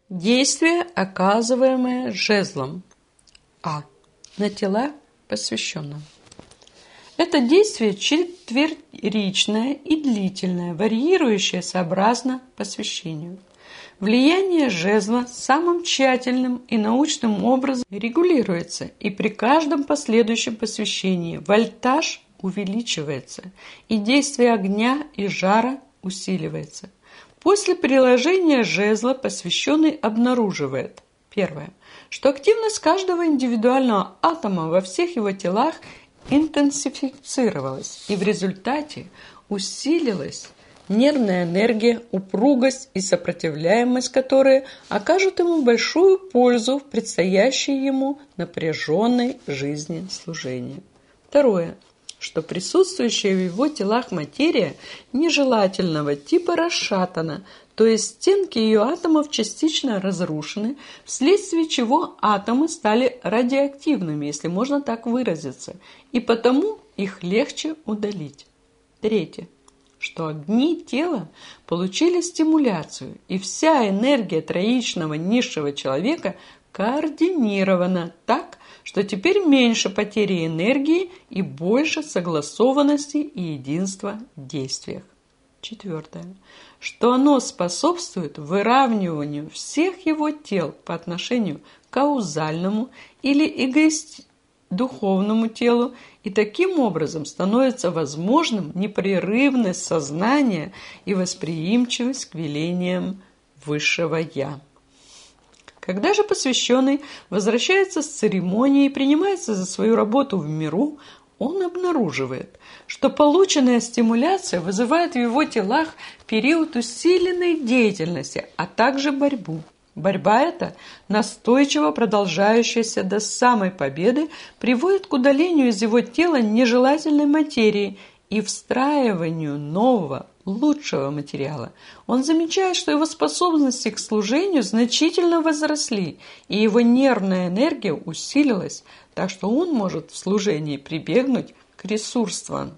Действие, оказываемое жезлом. На тела посвященным. Это действие четверичное и длительное, варьирующее сообразно посвящению. Влияние жезла самым тщательным и научным образом регулируется, и при каждом последующем посвящении вольтаж увеличивается, и действие огня и жара усиливается. После приложения жезла посвященный обнаруживает: первое, что активность каждого индивидуального атома во всех его телах интенсифицировалась, и в результате усилилась нервная энергия, упругость и сопротивляемость, которые окажут ему большую пользу в предстоящей ему напряженной жизни служения. Второе, что присутствующая в его телах материя нежелательного типа расшатана, то есть стенки ее атомов частично разрушены, вследствие чего атомы стали радиоактивными, если можно так выразиться, и потому их легче удалить. Третье, что огни тела получили стимуляцию, и вся энергия троичного низшего человека координирована так, что теперь меньше потери энергии и больше согласованности и единства в действиях. Четвертое, что оно способствует выравниванию всех его тел по отношению к каузальному или духовному телу, и таким образом становится возможным непрерывность сознания и восприимчивость к велениям Высшего Я. Когда же посвященный возвращается с церемонии и принимается за свою работу в миру, он обнаруживает, что полученная стимуляция вызывает в его телах период усиленной деятельности, а также борьбу. Борьба эта, настойчиво продолжающаяся до самой победы, приводит к удалению из его тела нежелательной материи и встраиванию нового, лучшего материала. Он замечает, что его способности к служению значительно возросли, и его нервная энергия усилилась, так что он может в служении прибегнуть к ресурсам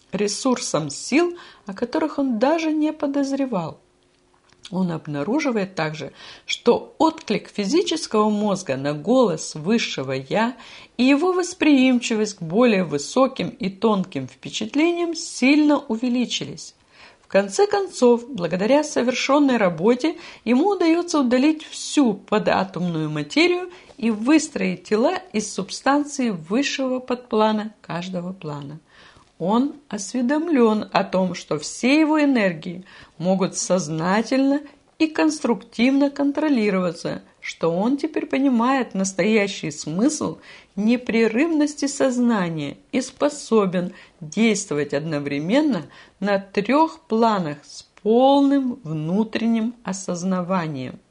сил, о которых он даже не подозревал. Он обнаруживает также, что отклик физического мозга на голос Высшего Я и его восприимчивость к более высоким и тонким впечатлениям сильно увеличились. В конце концов, благодаря совершенной работе, ему удается удалить всю податомную материю и выстроить тела из субстанции высшего подплана каждого плана. Он осведомлен о том, что все его энергии могут сознательно и конструктивно контролироваться, что он теперь понимает настоящий смысл непрерывности сознания и способен действовать одновременно на 3 планах с полным внутренним осознаванием.